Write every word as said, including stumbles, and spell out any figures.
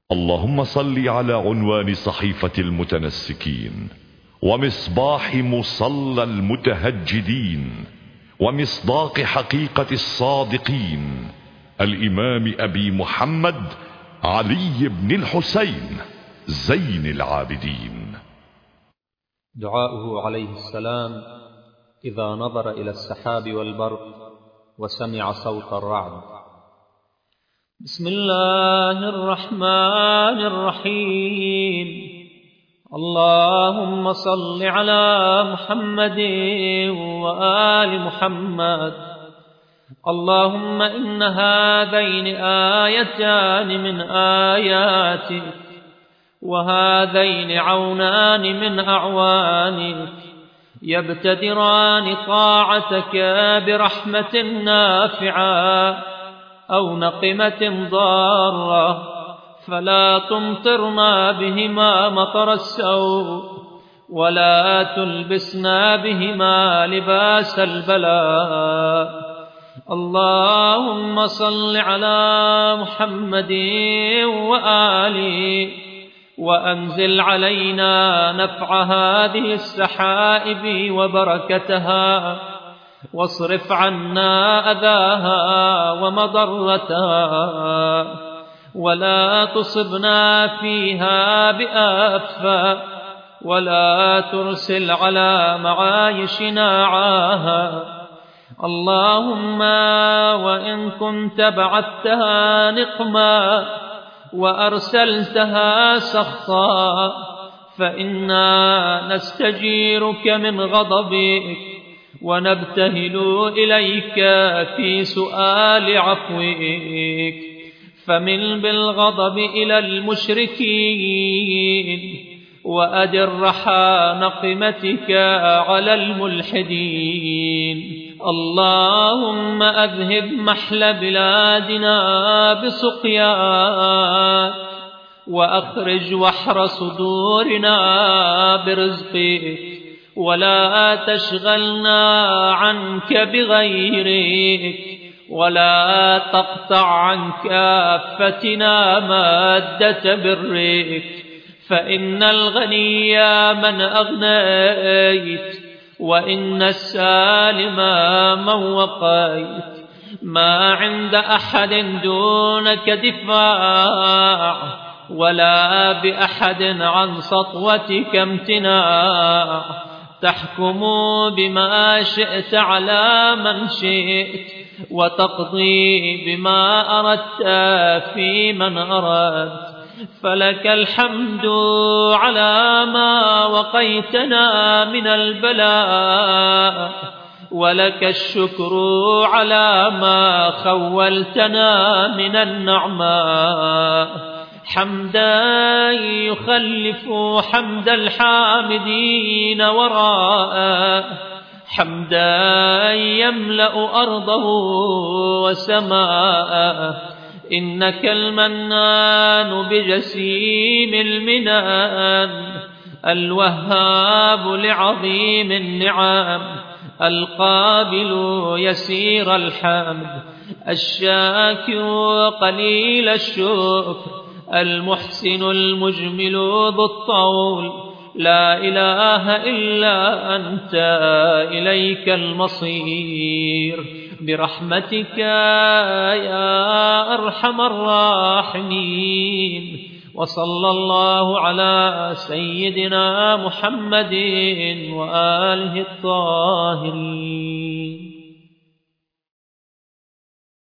اللهم صل على عنوان صحيفة المتنسكين، ومصباح مصلى المتهجدين، ومصداق حقيقة الصادقين، الإمام أبي محمد علي بن الحسين زين العابدين. دعاؤه عليه السلام إذا نظر إلى السحاب والبرق وسمع صوت الرعد: بسم الله الرحمن الرحيم. اللهم صل على محمد وآل محمد. اللهم إن هذين آيتان من آياتك، وهذين عونان من أعوانك، يبتدران طاعتك برحمة نافعة أو نقمة ضارة، فلا تمطرنا بهما مطر السوء، ولا تلبسنا بهما لباس البلاء. اللهم صل على محمد وآله، وأنزل علينا نفع هذه السحائب وبركتها، واصرف عنا أذاها ومضرتها، ولا تصبنا فيها بآفة، ولا ترسل على معايشنا عاها. اللهم وإن كنت بعثتها نقما وأرسلتها سخطا، فإنا نستجيرك من غضبك، ونبتهل إليك في سؤال عفوك. فمن بالغضب إلى المشركين، وأدر رحى نقمتك على الملحدين. اللهم أذهب محل بلادنا بسقياك، وأخرج وحر صدورنا برزقك، ولا تشغلنا عنك بغيرك، ولا تقطع عن كافتنا مادة برك. فإن الغني من أغنيت، وإن السالم من وقيت. ما عند أحد دونك دفاع، ولا بأحد عن سطوتك امتناع. تحكم بما شئت على من شئت، وتقضي بما أردت في من أردت. فلك الحمد على ما وقيتنا من البلاء، ولك الشكر على ما خولتنا من النعماء. حمدا يخلف حمد الحامدين وراءه، حمدا يملأ أرضه وسماءه. إنك المنان بجسيم المنان، الوهاب لعظيم النعم، القابل يسير الحمد، الشاكر قليل الشكر، المحسن المجمل ذو الطول. لا إله إلا أنت، إليك المصير. برحمتك يا أرحم الراحمين. وصلى الله على سيدنا محمد وآله الطاهرين.